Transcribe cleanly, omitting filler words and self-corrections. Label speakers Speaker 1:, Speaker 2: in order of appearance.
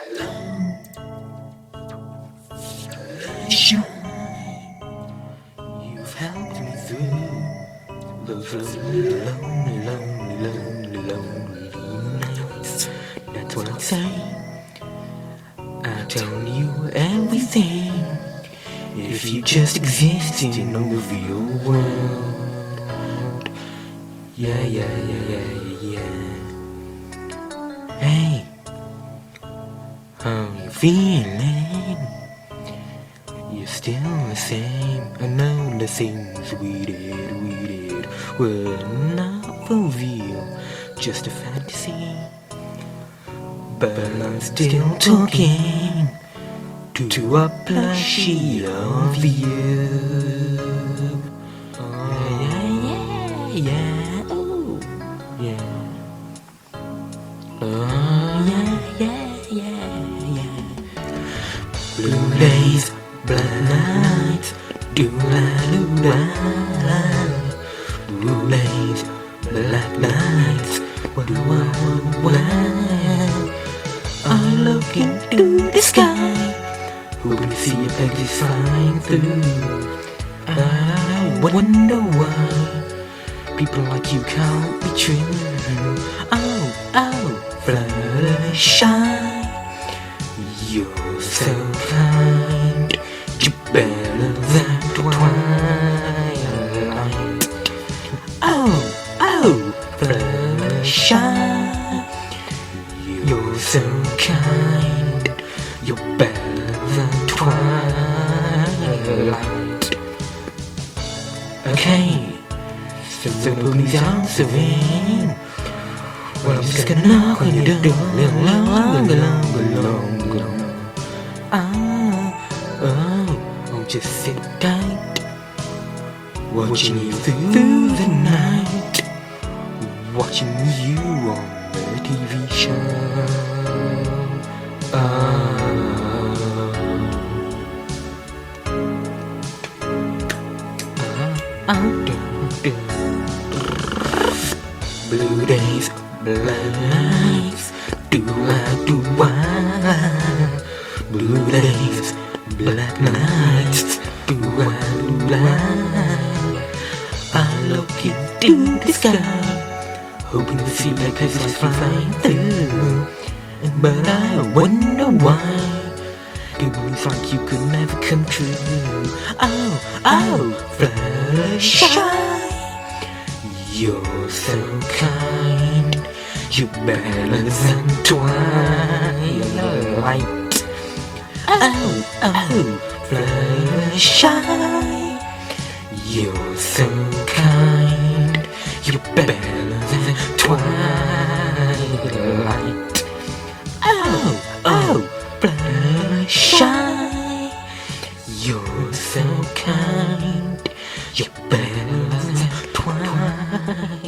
Speaker 1: Shine. You've helped me through those lonely nights. That's what I say. I tell you everything. If you just exist in the real world. Yeah. Hey, how you feeling? You're still the same. I know the things we did were not for real, just a fantasy. But I'm still talking to a plushie of you. Yeah. Oh, yeah. Oh, yeah. Blue days, black nights, do-la-do-la. Blue days, black nights, what? I look into the sky, hoping to see your peggies flying through. I wonder why people like you can't be true. Oh, Fluttershy, you're so kind. You're better than twilight. Oh, Fluttershy, you're so kind. You're better than twilight. Okay, so please answer in. Well, I'm just gonna knock on your door a little longer. I'll just sit tight, watching you through the night, watching you on the TV show. Blue days, black nights, do-I. Blue days, black nights, do-I. I look into the sky, hoping to see my pieces flying through. But I wonder why dreams like you could never come true. Oh, Fluttershy, you're so kind. You're better than twilight. Oh, Fluttershy, you're so kind. You're better than twilight. Oh, Fluttershy, you're so kind. You're better than twilight.